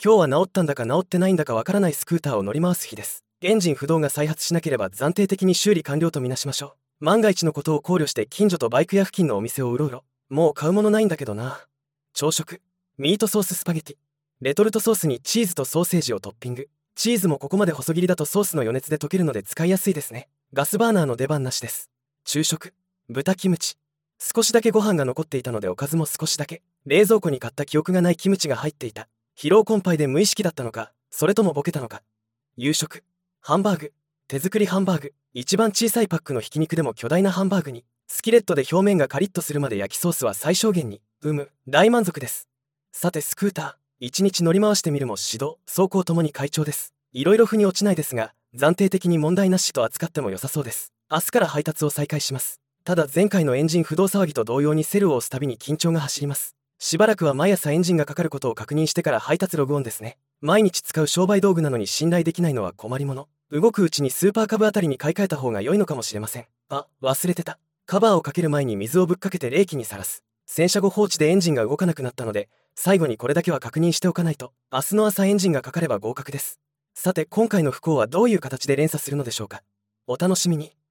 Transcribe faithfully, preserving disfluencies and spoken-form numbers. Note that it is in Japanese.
今日は治ったんだか治ってないんだかわからないスクーターを乗り回す日です。エンジン不動が再発しなければ暫定的に修理完了とみなしましょう。万が一のことを考慮して近所とバイク屋付近のお店をうろうろ。もう買うものないんだけどな。朝食。ミートソーススパゲティ。レトルトソースにチーズとソーセージをトッピング。チーズもここまで細切りだとソースの余熱で溶けるので使いやすいですね。ガスバーナーの出番なしです。昼食。豚キムチ。少しだけご飯が残っていたのでおかずも少しだけ。冷蔵庫に買った記憶がないキムチが入っていた。疲労困憊で無意識だったのか、それともボケたのか。夕食。ハンバーグ。手作りハンバーグ。一番小さいパックのひき肉でも巨大なハンバーグにスキレットで表面がカリッとするまで焼きソースは最小限に。うむ、大満足です。さてスクーター、一日乗り回してみるも指導走行ともに快調です。いろいろ腑に落ちないですが、暫定的に問題なしと扱っても良さそうです。明日から配達を再開します。ただ前回のエンジン不動騒ぎと同様にセルを押すたびに緊張が走ります。しばらくは毎朝エンジンがかかることを確認してから配達ログオンですね。毎日使う商売道具なのに信頼できないのは困りもの。動くうちにスーパーカブあたりに買い替えた方が良いのかもしれません。あ、忘れてた。カバーをかける前に水をぶっかけて冷気にさらす。洗車後放置でエンジンが動かなくなったので、最後にこれだけは確認しておかないと。明日の朝エンジンがかかれば合格です。さて今回の不幸はどういう形で連鎖するのでしょうか。お楽しみに。